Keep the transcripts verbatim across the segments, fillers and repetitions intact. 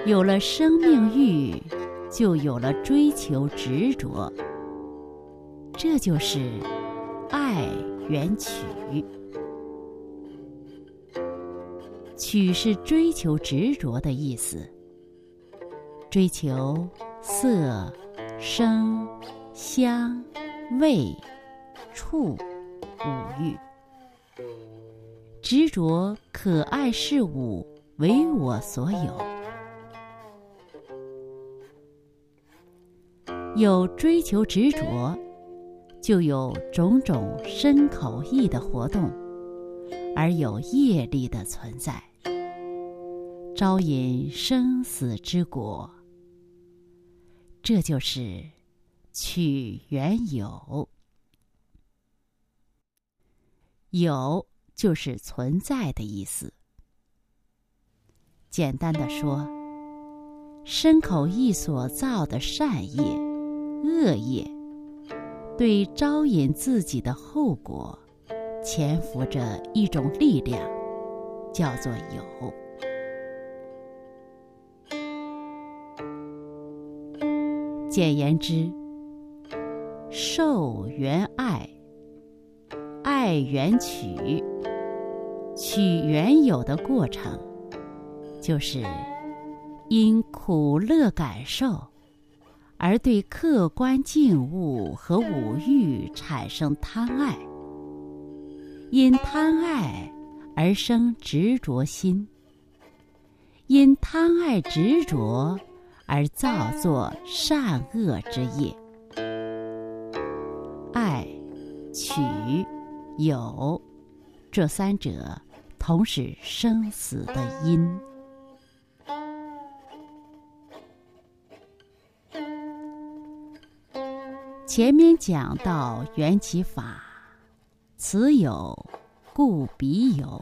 有了生命欲，就有了追求执着，这就是爱缘取。取是追求执着的意思，追求色、声、香、味、触五欲，执着可爱事物为我所有。有追求执着，就有种种身口意的活动，而有业力的存在，招引生死之果。这就是取缘有。有就是存在的意思。简单的说，身口意所造的善业、恶业，对招引自己的后果潜伏着一种力量，叫做有。简言之，受缘爱，爱缘取，取缘有的过程，就是因苦乐感受而对客观境物和五欲产生贪爱，因贪爱而生执着心，因贪爱执着而造作善恶之业。爱、取、有，这三者同是生死的因。前面讲到缘起法，此有故彼有，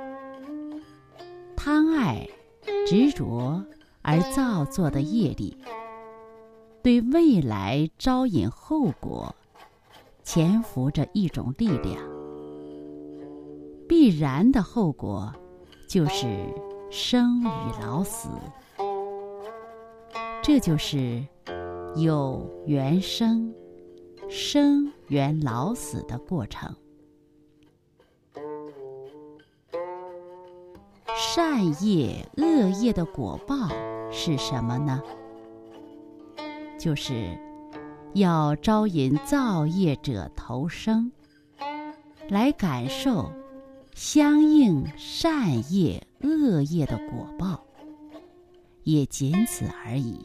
贪爱执着而造作的业力，对未来招引后果潜伏着一种力量，必然的后果就是生与老死。这就是有缘生，生缘老死的过程。善业、恶业的果报是什么呢？就是要招引造业者投生，来感受相应善业、恶业的果报，也仅此而已。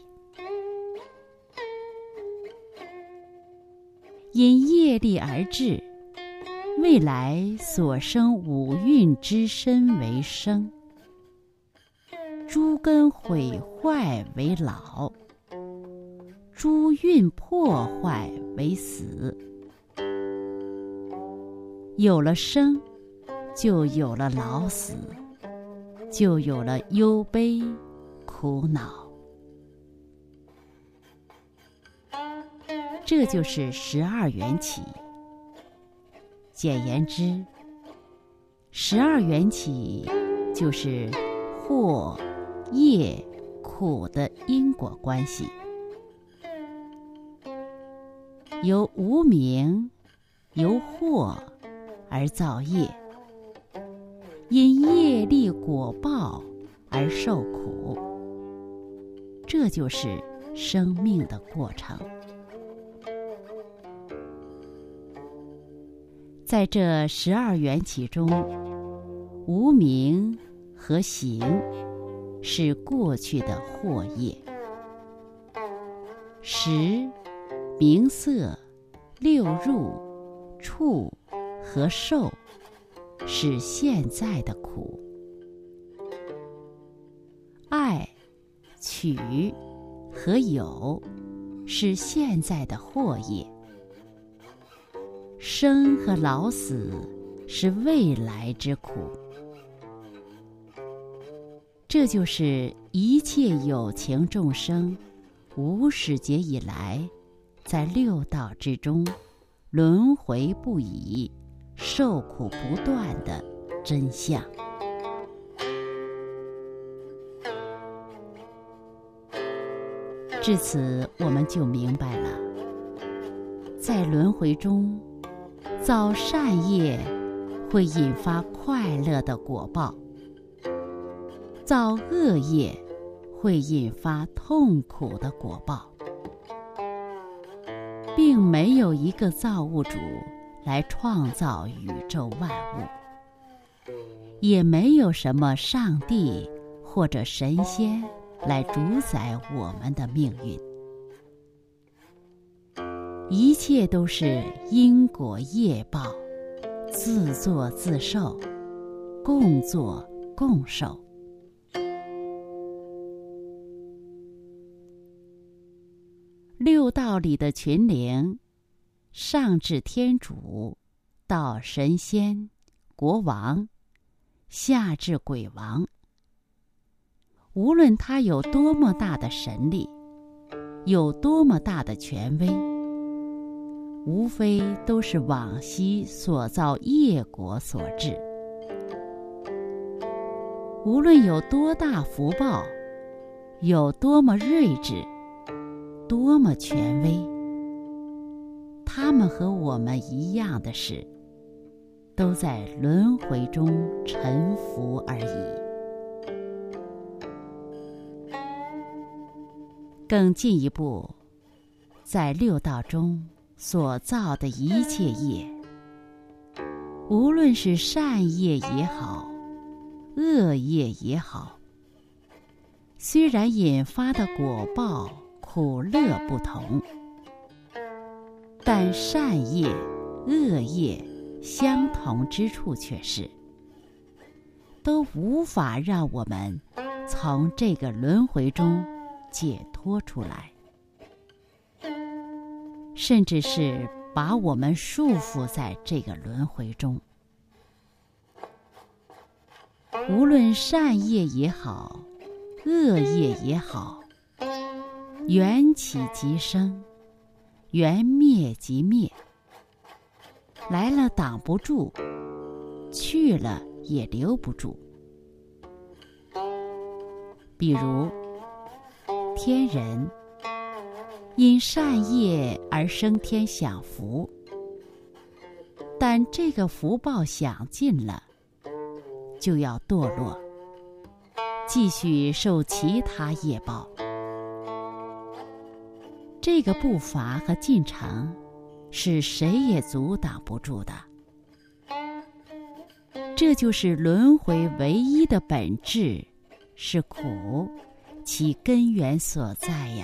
因业力而至，未来所生五蕴之身为生，诸根毁坏为老，诸蕴破坏为死。有了生，就有了老死，就有了忧悲苦恼。这就是十二缘起。简言之，十二缘起就是祸、业、苦的因果关系。由无明、由祸而造业，因业力果报而受苦，这就是生命的过程。在这十二缘起中，无明和行是过去的祸业，识、名色、六入、触和受是现在的苦，爱、取和有是现在的祸业，生和老死是未来之苦。这就是一切有情众生无始劫以来在六道之中轮回不已、受苦不断的真相。 至此，我们就明白了，在轮回中，造善业会引发快乐的果报，造恶业会引发痛苦的果报，并没有一个造物主来创造宇宙万物，也没有什么上帝或者神仙来主宰我们的命运。一切都是因果业报，自作自受，共作共受。六道里的群灵，上至天主，到神仙、国王，下至鬼王，无论他有多么大的神力，有多么大的权威，无非都是往昔所造业果所致。无论有多大福报，有多么睿智，多么权威，他们和我们一样的是，都在轮回中沉浮而已。更进一步，在六道中所造的一切业，无论是善业也好，恶业也好，虽然引发的果报苦乐不同，但善业、恶业相同之处却是，都无法让我们从这个轮回中解脱出来，甚至是把我们束缚在这个轮回中。无论善业也好，恶业也好，缘起即生，缘灭即灭，来了挡不住，去了也留不住。比如天人因善业而升天享福，但这个福报享尽了，就要堕落，继续受其他业报。这个步伐和进程是谁也阻挡不住的。这就是轮回唯一的本质，是苦，其根源所在呀。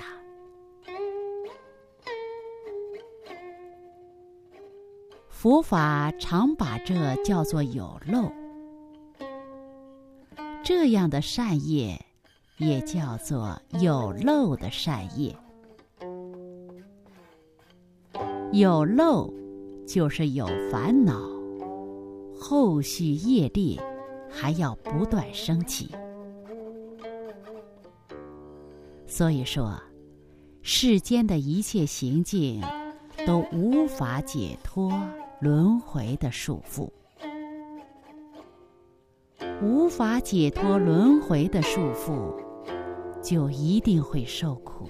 佛法常把这叫做有漏，这样的善业也叫做有漏的善业。有漏就是有烦恼，后续业力还要不断升起。所以说，世间的一切行径都无法解脱轮回的束缚，无法解脱轮回的束缚，就一定会受苦。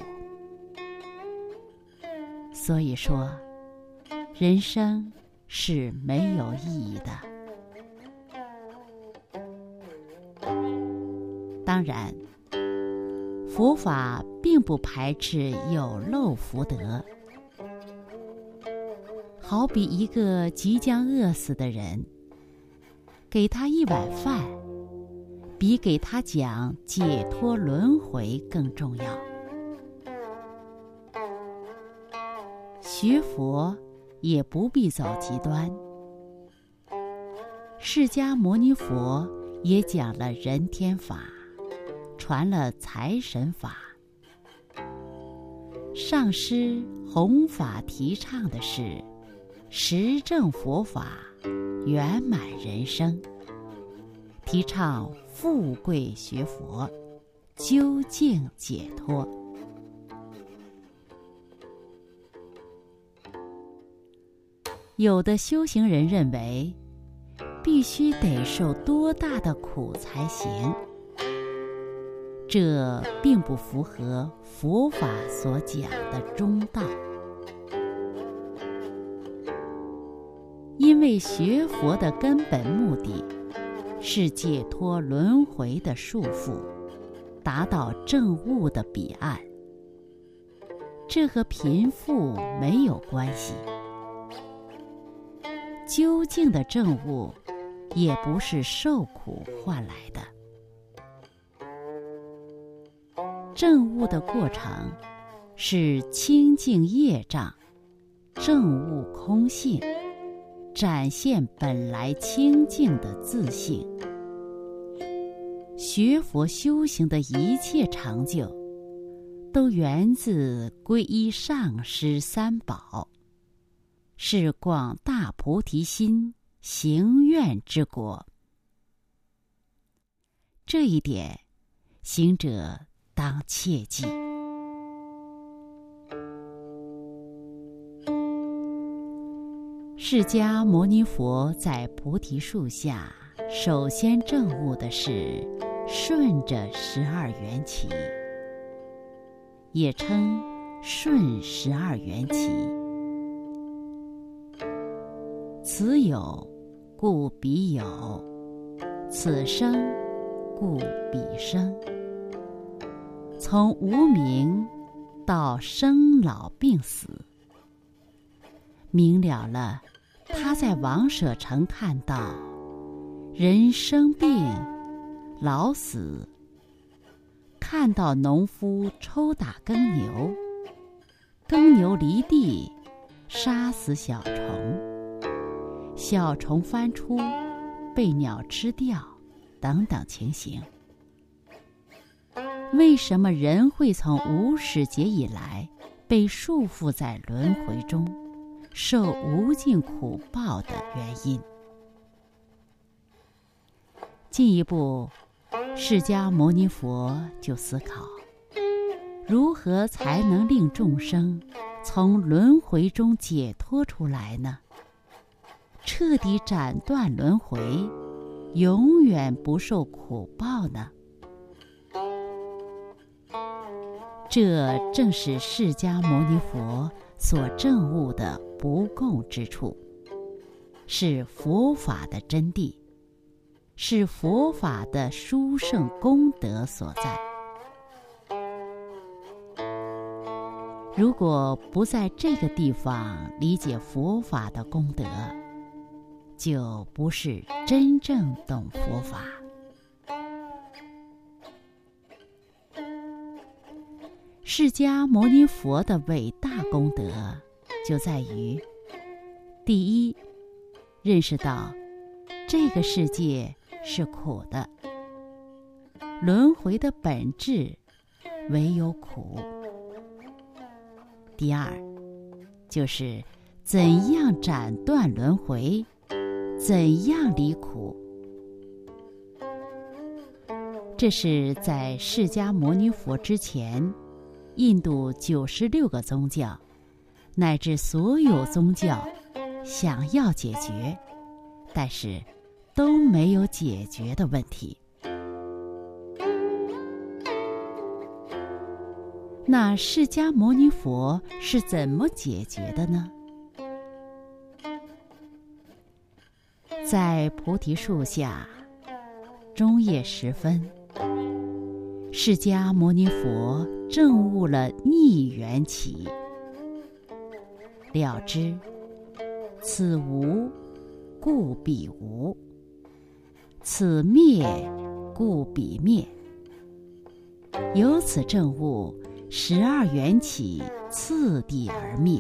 所以说，人生是没有意义的。当然，佛法并不排斥有漏福德。好比一个即将饿死的人，给他一碗饭，比给他讲解脱轮回更重要。学佛也不必走极端。释迦牟尼佛也讲了人天法，传了财神法。上师弘法提倡的是实证佛法，圆满人生，提倡富贵学佛，究竟解脱。有的修行人认为，必须得受多大的苦才行， 这并不符合佛法所讲的中道。因为学佛的根本目的是解脱轮回的束缚，达到证悟的彼岸，这和贫富没有关系。究竟的证悟也不是受苦换来的。证悟的过程是清净业障，证悟空性，展现本来清净的自性。学佛修行的一切成就，都源自皈依上师三宝，是广大菩提心行愿之果。这一点，行者当切记。释迦牟尼佛在菩提树下，首先证悟的是顺着十二缘起，也称顺十二缘起。此有故彼有，此生故彼生。从无明到生老病死，明了了他在王舍城看到人生病老死，看到农夫抽打耕牛，耕牛离地杀死小虫，小虫翻出被鸟吃掉等等情形。为什么人会从无始劫以来被束缚在轮回中，受无尽苦报的原因？进一步，释迦牟尼佛就思考，如何才能令众生从轮回中解脱出来呢？彻底斩断轮回，永远不受苦报呢？这正是释迦牟尼佛所证悟的不共之处，是佛法的真谛，是佛法的殊胜功德所在。如果不在这个地方理解佛法的功德，就不是真正懂佛法。释迦牟尼佛的伟大功德就在于：第一，认识到这个世界是苦的，轮回的本质唯有苦；第二，就是怎样斩断轮回，怎样离苦。这是在释迦牟尼佛之前，印度九十六个宗教乃至所有宗教想要解决，但是都没有解决的问题。那释迦牟尼佛是怎么解决的呢？在菩提树下，中夜时分，释迦牟尼佛证悟了逆缘起，了知此无故彼无，此灭故彼灭。由此证悟十二缘起次第而灭，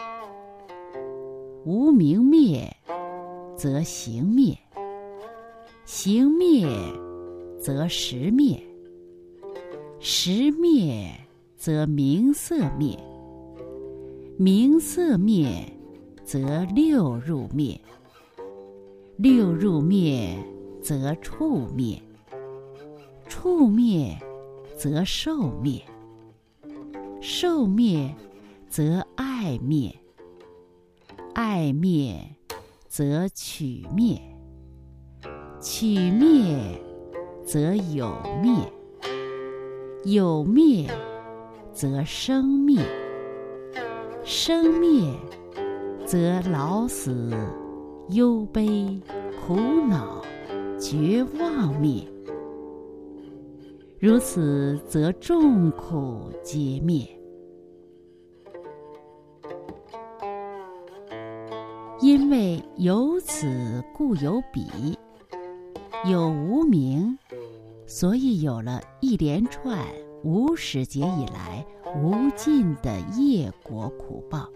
无明灭则行灭，行灭则识灭，识灭则名色灭，名色灭则六入灭，六入灭则触灭，触灭则受灭，受灭则爱灭，爱灭则取灭，取灭则有灭， 有灭则生灭，生灭则老死忧悲苦恼绝望灭，如此则众苦皆灭。因为有此故有彼，有无明，所以有了一连串无始劫以来无尽的业果苦报。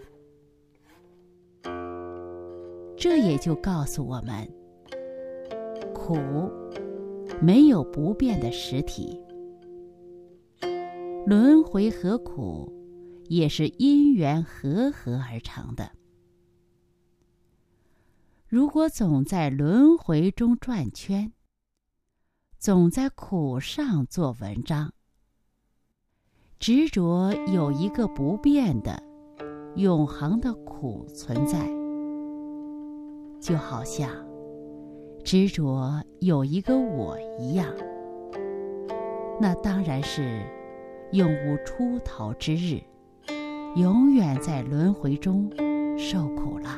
这也就告诉我们，苦没有不变的实体，轮回和苦也是因缘和合而成的。如果总在轮回中转圈，总在苦上做文章，执着有一个不变的永恒的苦存在，就好像执着有一个我一样，那当然是永无出头之日，永远在轮回中受苦了。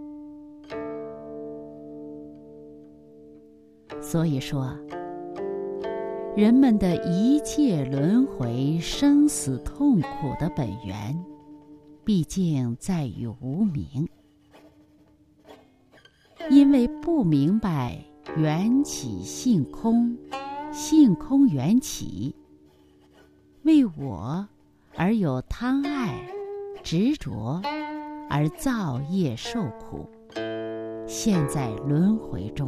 所以说，人们的一切轮回生死痛苦的本源，毕竟在于无明。因为不明白缘起性空，性空缘起，为我而有贪爱执着，而造业受苦，陷在轮回中。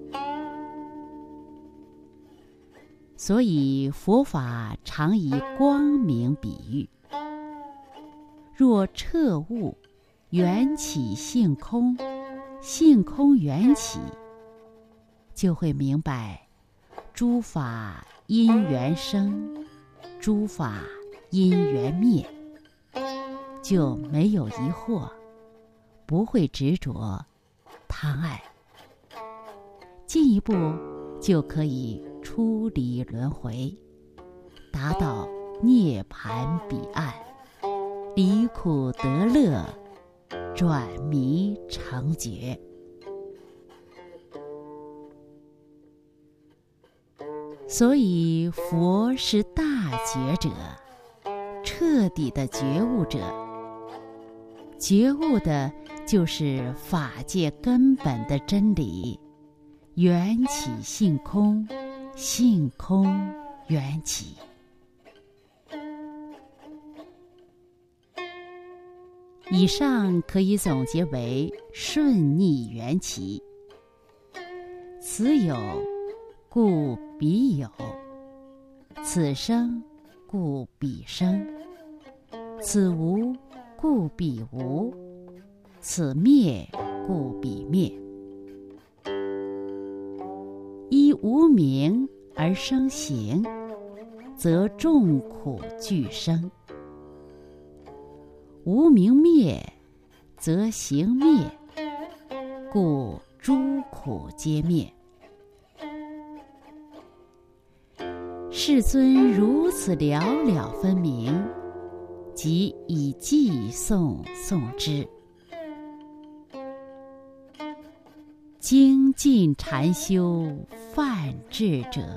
所以佛法常以光明比喻，若彻悟缘起性空，性空缘起，就会明白诸法因缘生，诸法因缘灭，就没有疑惑，不会执着贪爱，进一步就可以出离轮回，达到涅槃彼岸，离苦得乐，转迷成觉。所以佛是大觉者，彻底的觉悟者，觉悟的就是法界根本的真理，缘起性空，性空缘起。以上可以总结为顺逆缘起，此有故彼有，此生故彼生，此无故彼无，此灭故彼灭。依无明而生行，则众苦俱生；无明灭，则行灭，故诸苦皆灭。世尊如此了了分明，即以偈颂颂之。精进禅修犯智者，